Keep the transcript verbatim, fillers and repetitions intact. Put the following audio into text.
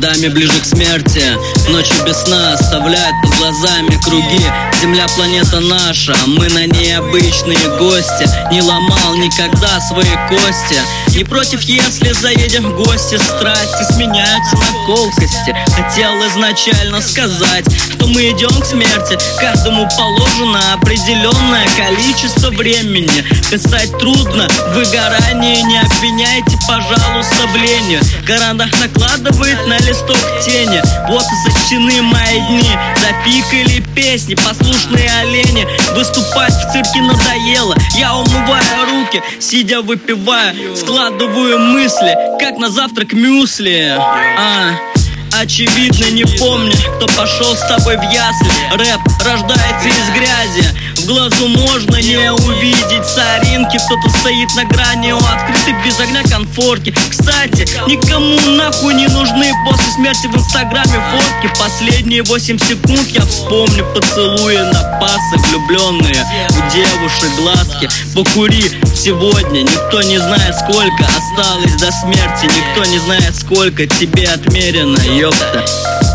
годами ближе к смерти. Ночи без сна оставляют под глазами круги. Земля, планета наша, а мы на ней обычные гости. Не ломал никогда свои кости. Не против, если заедем в гости. Страсти сменяются на колкости. Хотел изначально сказать, что мы идем к смерти. Каждому положено определенное количество времени. Писать трудно, выгорание не обвиняйте, пожалуйста, в лени. Карандаш накладывает на листок тени. Вот и сочтены мои дни. Запикали песни, послушные олени. Выступать в цирке надоело. Я умываю руки, сидя выпиваю. Складываю мысли, как на завтрак мюсли. А... Очевидно, не помню, кто пошел с тобой в ясли. Рэп рождается из грязи. В глазу можно не увидеть соринки. Кто-то стоит на грани у открытой без огня конфорки. Кстати, никому нахуй не нужны после смерти в инстаграме фотки. Последние восемь секунд я вспомню поцелуи на пасы. Влюбленные у девушек глазки. Покури сегодня, никто не знает, сколько осталось до смерти. Никто не знает, сколько тебе отмерено, ёпта.